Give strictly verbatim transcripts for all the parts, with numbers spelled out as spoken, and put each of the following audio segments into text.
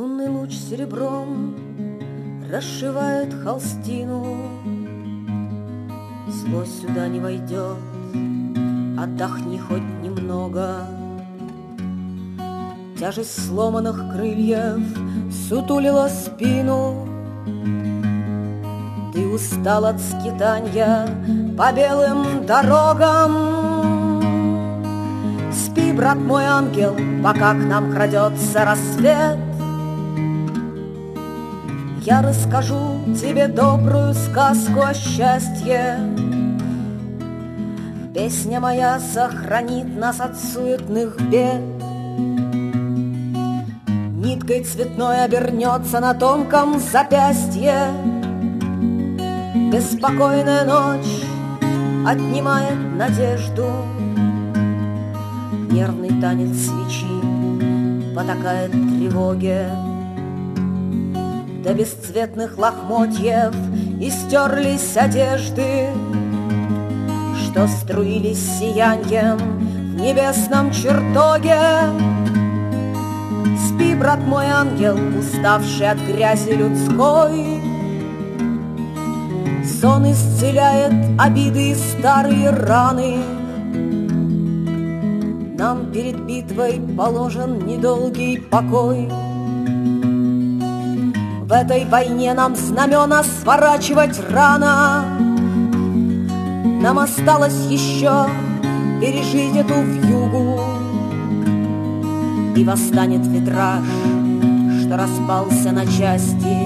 Лунный луч серебром расшивает холстину. Зло сюда не войдет, отдохни хоть немного. Тяжесть сломанных крыльев сутулила спину. Ты устал от скитанья по белым дорогам. Спи, брат мой ангел, пока к нам крадется рассвет. Я расскажу тебе добрую сказку о счастье. Песня моя сохранит нас от суетных бед. Ниткой цветной обернется на тонком запястье. Беспокойная ночь отнимает надежду. Нервный танец свечи потакает тревоге. До бесцветных лохмотьев истерлись одежды, что струились сияньем в небесном чертоге. Спи, брат мой ангел, уставший от грязи людской. Сон исцеляет обиды и старые раны. Нам перед битвой положен недолгий покой. В этой войне нам знамена сворачивать рано. Нам осталось еще пережить эту вьюгу. И восстанет витраж, что распался на части.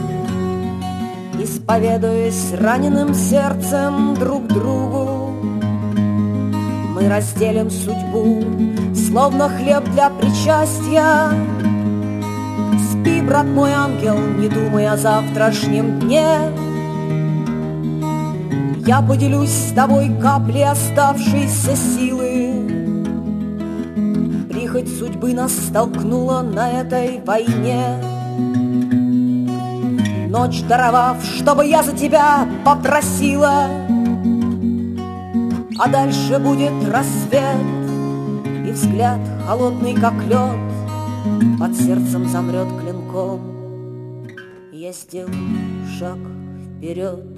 Исповедуясь раненым сердцем друг другу, мы разделим судьбу, словно хлеб для причастия. Спи, брат мой ангел, не думай о завтрашнем дне. Я поделюсь с тобой каплей оставшейся силы. Прихоть судьбы нас столкнула на этой войне. Ночь даровав, чтобы я за тебя попросила. А дальше будет рассвет, и взгляд холодный, как лед, под сердцем замрет клинком. Я сделаю шаг вперед.